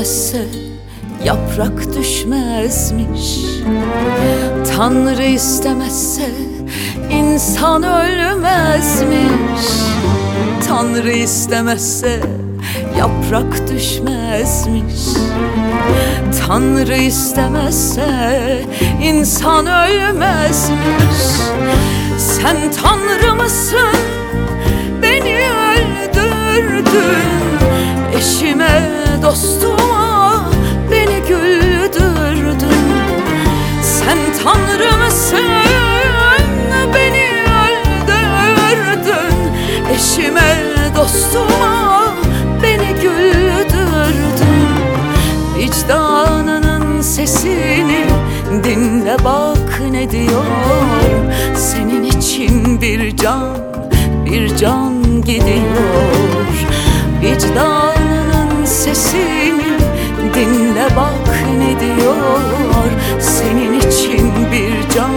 istemezse yaprak düşmezmiş. Tanrı istemezse insan ölmezmiş. Tanrı istemezse yaprak düşmezmiş. Tanrı istemezse insan ölmezmiş. Sen Tanrı mısın? Beni öldürdün. Eşime, dostuma beni güldürdün. Sen Tanrı mısın? Beni öldürdün. Eşime, dostuma beni güldürdün. Vicdanının sesini dinle bak ne diyor. Senin için bir can gidiyor. Vicdanının sesini dinle bak ne diyor. Senin için bir can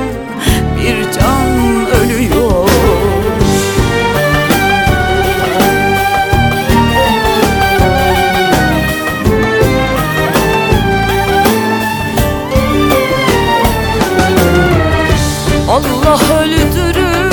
ölüyor. Allah öldürür,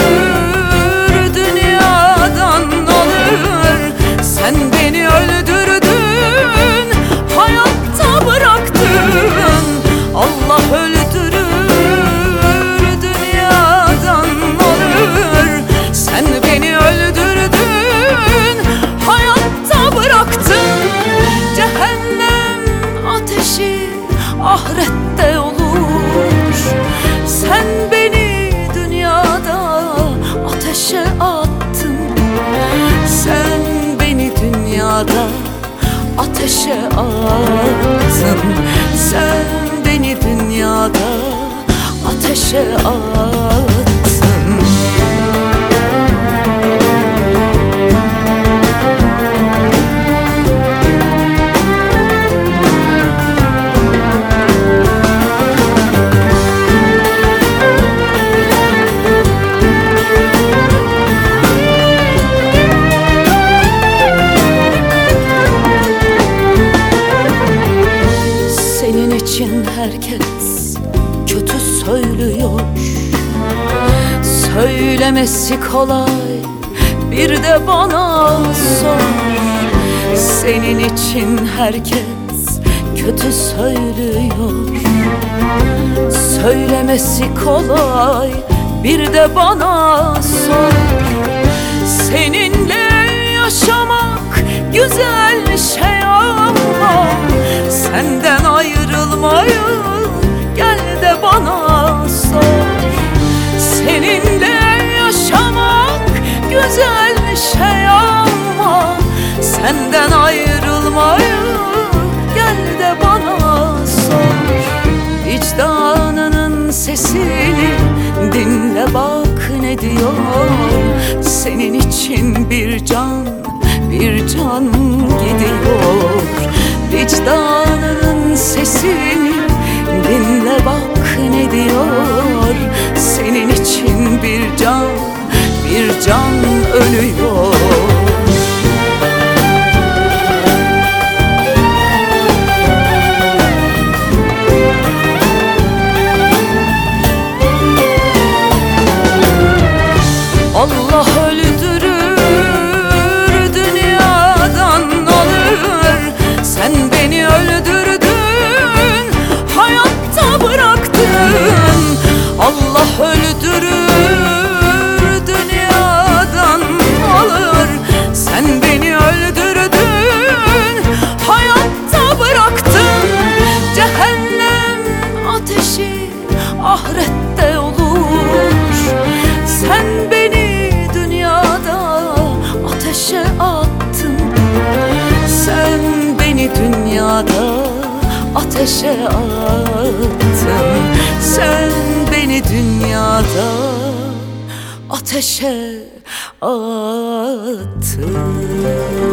dünyadan alır. Sen beni öldürdün, hayatta bıraktın. Allah öldürür, dünyadan alır. Sen beni öldürdün, hayatta bıraktın. Cehennem ateşi ahirette olur. Sen beni dünyada ateşe attın. Sen beni dünyada ateşe attın. Sen beni dünyada ateşe attın. Herkes kötü söylüyor. Söylemesi kolay, bir de bana sor. Senin için herkes kötü söylüyor. Söylemesi kolay, bir de bana sor. Seninle yaşamak güzel şey ama senden ayrılmayı gel de bana sor. Seninle yaşamak güzel şey ama senden ayrılmayı gel de bana sor. Vicdanının sesini dinle bak ne diyor. Senin için bir can gidiyor. Vicdanının sesini dinle bak ne diyor. Senin için bir can ölüyor. Allah öldürür, dünyadan alır. Sen beni öldürdün, hayatta bıraktın. Allah öldürür, dünyadan alır. Sen beni öldürdün, hayatta bıraktın. Cehennem ateşi ahirette olur. Sen beni dünyada ateşe attın. Sen beni dünyada ateşe attın. Sen beni dünyada ateşe attın.